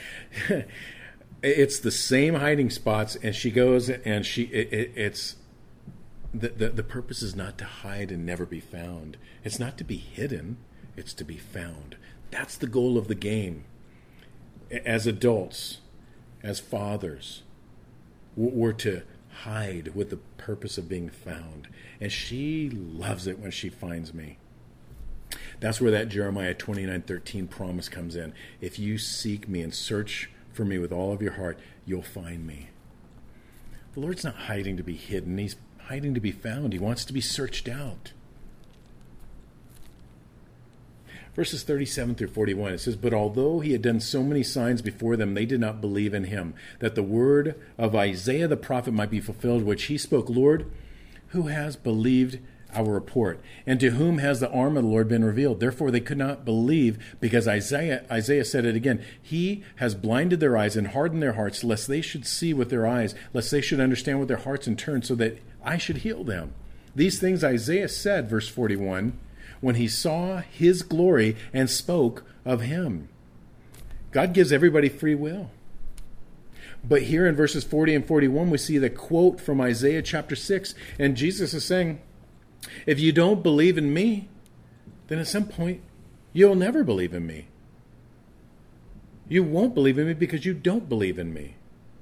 it's the same hiding spots, and she goes and it's the purpose is not to hide and never be found. It's not to be hidden. It's to be found. That's the goal of the game. As adults, as fathers, we're to hide with the purpose of being found. And she loves it when she finds me. That's where that Jeremiah 29:13 promise comes in. If you seek me and search for me with all of your heart, you'll find me. The Lord's not hiding to be hidden. He's hiding to be found. He wants to be searched out. Verses 37 through 41, it says, "But although he had done so many signs before them, they did not believe in him, that the word of Isaiah the prophet might be fulfilled, which he spoke, Lord, who has believed our report? And to whom has the arm of the Lord been revealed?" Therefore they could not believe, because Isaiah said it again, "He has blinded their eyes and hardened their hearts, lest they should see with their eyes, lest they should understand with their hearts and turn, so that I should heal them." These things Isaiah said, verse 41, when he saw his glory and spoke of him. God gives everybody free will. But here in verses 40 and 41, we see the quote from Isaiah chapter 6, and Jesus is saying, if you don't believe in me, then at some point you'll never believe in me. You won't believe in me because you don't believe in me.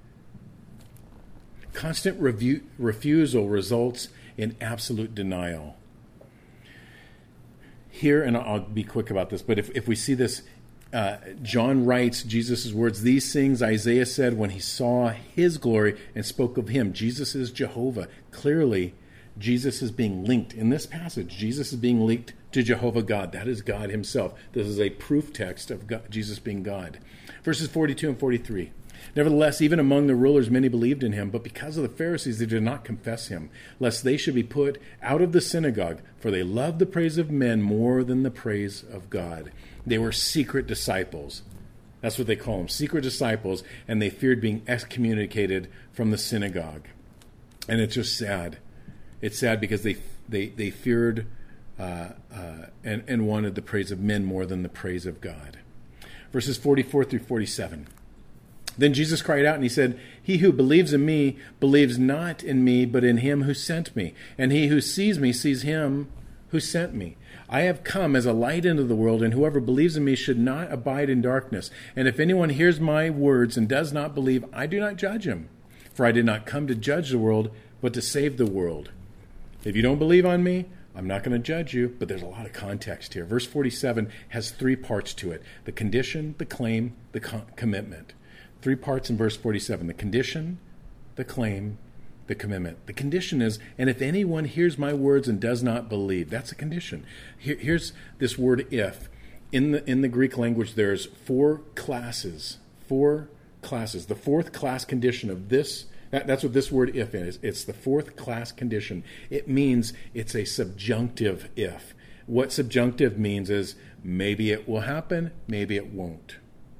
Constant refusal results in absolute denial. Here, and I'll be quick about this, but if we see this, John writes Jesus' words, "These things Isaiah said when he saw his glory and spoke of him." Jesus is Jehovah. Clearly, Jesus is being linked. In this passage, Jesus is being linked to Jehovah God. That is God himself. This is a proof text of God, Jesus being God. Verses 42 and 43. "Nevertheless, even among the rulers, many believed in him, but because of the Pharisees, they did not confess him, lest they should be put out of the synagogue, for they loved the praise of men more than the praise of God." They were secret disciples. That's what they call them, secret disciples, and they feared being excommunicated from the synagogue. And it's just sad. It's sad because they feared and wanted the praise of men more than the praise of God. Verses 44 through 47. "Then Jesus cried out and he said, 'He who believes in me believes not in me, but in him who sent me. And he who sees me sees him who sent me. I have come as a light into the world, and whoever believes in me should not abide in darkness. And if anyone hears my words and does not believe, I do not judge him. For I did not come to judge the world, but to save the world.' If you don't believe on me, I'm not going to judge you," but there's a lot of context here. Verse 47 has three parts to it: the condition, the claim, the commitment. Three parts in verse 47: the condition, the claim, the commitment. The condition is, "And if anyone hears my words and does not believe," that's a condition. Here's this word "if." In the Greek language, there's four classes. The fourth class condition of this, that's what this word "if" is. It's the fourth class condition. It means it's a subjunctive if. What subjunctive means is maybe it will happen, maybe it won't.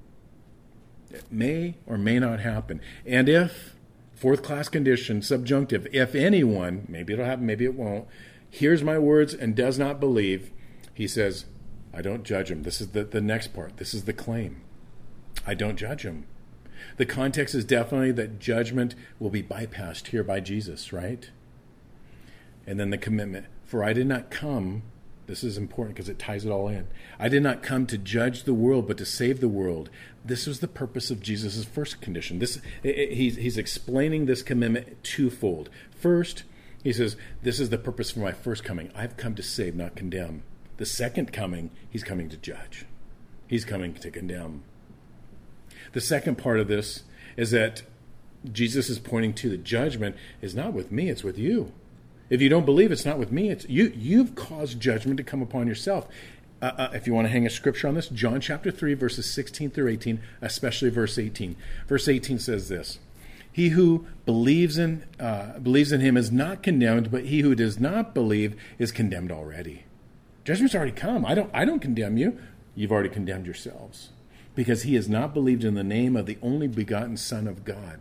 It may or may not happen. And if, fourth class condition, subjunctive, if anyone, maybe it'll happen, maybe it won't, hears my words and does not believe, he says, I don't judge him. This is the next part. This is the claim. I don't judge him. The context is definitely that judgment will be bypassed here by Jesus, right? And then the commitment. "For I did not come," this is important because it ties it all in, "I did not come to judge the world, but to save the world." This was the purpose of Jesus' first condition. He's explaining this commitment twofold. First, he says, this is the purpose for my first coming. I've come to save, not condemn. The second coming, he's coming to judge. He's coming to condemn. The second part of this is that Jesus is pointing to the judgment is not with me, it's with you. If you don't believe, it's not with me. It's you. You've caused judgment to come upon yourself. If you want to hang a scripture on this, John chapter 3, verses 16 through 18, especially verse 18. Verse 18 says this: "He who believes in him is not condemned, but he who does not believe is condemned already." Judgment's already come. I don't condemn you. You've already condemned yourselves, because he has not believed in the name of the only begotten Son of God.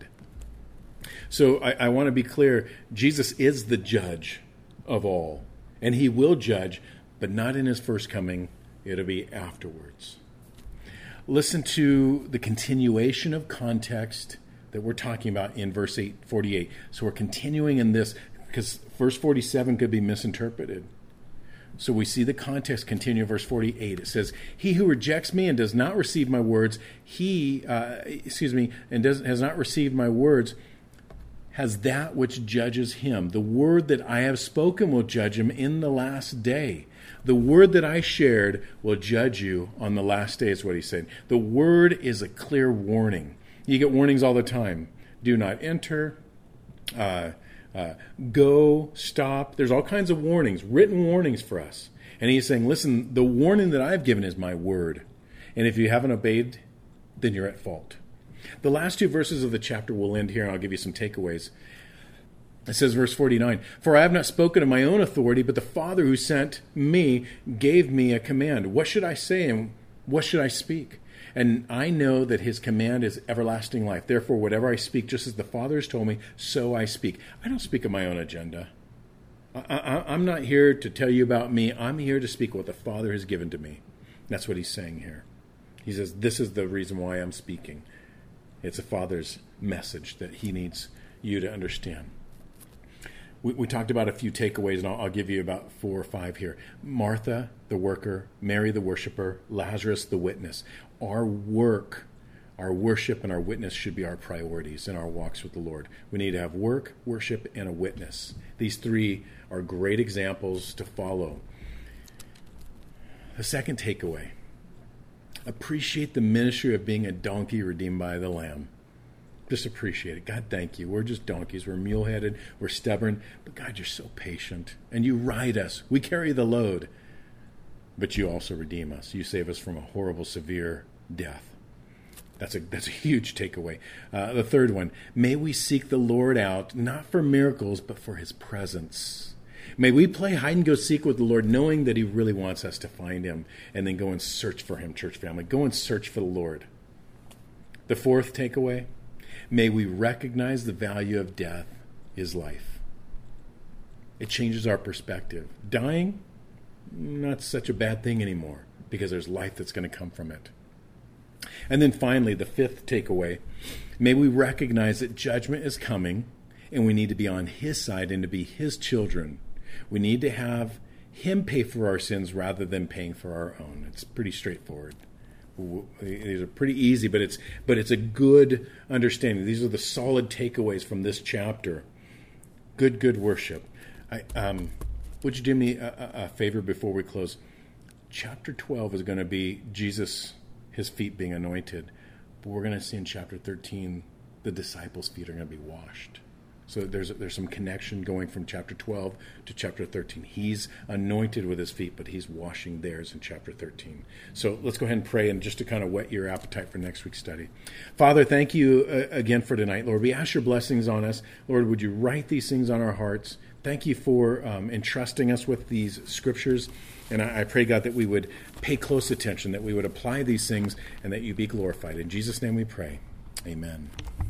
So I want to be clear. Jesus is the judge of all, and he will judge, but not in his first coming. It'll be afterwards. Listen to the continuation of context that we're talking about in verse 48. So we're continuing in this because verse 47 could be misinterpreted. So we see the context continue in verse 48. It says, "He who rejects me and does not receive my words, has not received my words, has that which judges him. The word that I have spoken will judge him in the last day. The word that I shared will judge you on the last day," is what he said. The word is a clear warning. You get warnings all the time. Do not enter. Go, stop. There's all kinds of warnings, written warnings for us. And he's saying, listen, the warning that I've given is my word. And if you haven't obeyed, then you're at fault. The last two verses of the chapter will end here, and I'll give you some takeaways. It says, verse 49, "For I have not spoken of my own authority, but the Father who sent me gave me a command. What should I say and what should I speak? And I know that his command is everlasting life. Therefore, whatever I speak, just as the Father has told me, so I speak." I don't speak of my own agenda. I'm not here to tell you about me. I'm here to speak what the Father has given to me. That's what he's saying here. He says, this is the reason why I'm speaking. It's the Father's message that he needs you to understand. We talked about a few takeaways, and I'll give you about 4 or 5 here. Martha, the worker; Mary, the worshiper; Lazarus, the witness. Our work, our worship, and our witness should be our priorities in our walks with the Lord. We need to have work, worship, and a witness. These 3 are great examples to follow. The second takeaway: appreciate the ministry of being a donkey redeemed by the Lamb. Just appreciate it. God, thank you. We're just donkeys. We're mule-headed. We're stubborn. But God, you're so patient. And you ride us. We carry the load. But you also redeem us. You save us from a horrible, severe death. That's a huge takeaway. The third one: may we seek the Lord out, not for miracles, but for his presence. May we play hide and go seek with the Lord, knowing that he really wants us to find him, and then go and search for him, church family. Go and search for the Lord. The fourth takeaway: may we recognize the value of death is life. It changes our perspective. Dying, not such a bad thing anymore, because there's life that's going to come from it. And then finally, the fifth takeaway: may we recognize that judgment is coming, and we need to be on his side and to be his children. We need to have him pay for our sins rather than paying for our own. It's pretty straightforward. These are pretty easy, but it's a good understanding. These are the solid takeaways from this chapter. Good worship. Would you do me a favor before we close? Chapter 12 is going to be Jesus, his feet being anointed. But we're going to see in chapter 13, the disciples' feet are going to be washed. So there's some connection going from chapter 12 to chapter 13. He's anointed with his feet, but he's washing theirs in chapter 13. So let's go ahead and pray, and just to kind of whet your appetite for next week's study. Father, thank you again for tonight, Lord. We ask your blessings on us. Lord, would you write these things on our hearts? Thank you for entrusting us with these scriptures. And I pray, God, that we would pay close attention, that we would apply these things, and that you be glorified. In Jesus' name we pray. Amen.